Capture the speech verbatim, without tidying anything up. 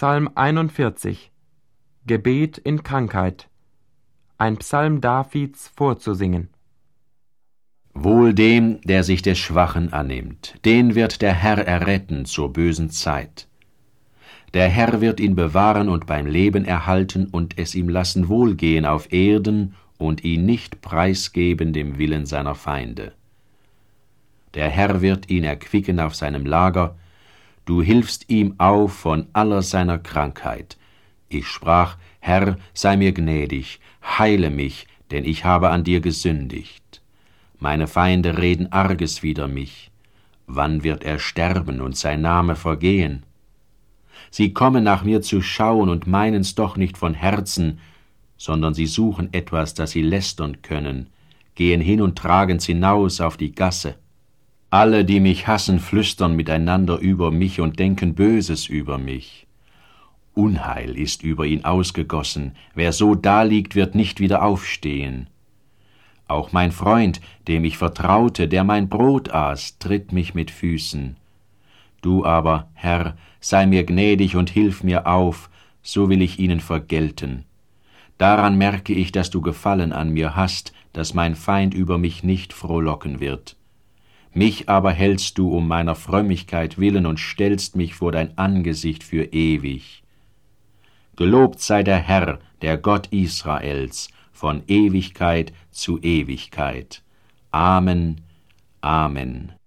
Psalm einundvierzig. Gebet in Krankheit. Ein Psalm Davids vorzusingen. Wohl dem, der sich des Schwachen annimmt, den wird der Herr erretten zur bösen Zeit. Der Herr wird ihn bewahren und beim Leben erhalten und es ihm lassen wohlgehen auf Erden und ihn nicht preisgeben dem Willen seiner Feinde. Der Herr wird ihn erquicken auf seinem Lager, du hilfst ihm auf von aller seiner Krankheit. Ich sprach, Herr, sei mir gnädig, heile mich, denn ich habe an dir gesündigt. Meine Feinde reden Arges wider mich. Wann wird er sterben und sein Name vergehen? Sie kommen nach mir zu schauen und meinen's doch nicht von Herzen, sondern sie suchen etwas, das sie lästern können, gehen hin und tragen's hinaus auf die Gasse. Alle, die mich hassen, flüstern miteinander über mich und denken Böses über mich. Unheil ist über ihn ausgegossen, wer so daliegt, wird nicht wieder aufstehen. Auch mein Freund, dem ich vertraute, der mein Brot aß, tritt mich mit Füßen. Du aber, Herr, sei mir gnädig und hilf mir auf, so will ich ihnen vergelten. Daran merke ich, dass du Gefallen an mir hast, dass mein Feind über mich nicht frohlocken wird. Mich aber hältst du um meiner Frömmigkeit willen und stellst mich vor dein Angesicht für ewig. Gelobt sei der Herr, der Gott Israels, von Ewigkeit zu Ewigkeit. Amen, Amen.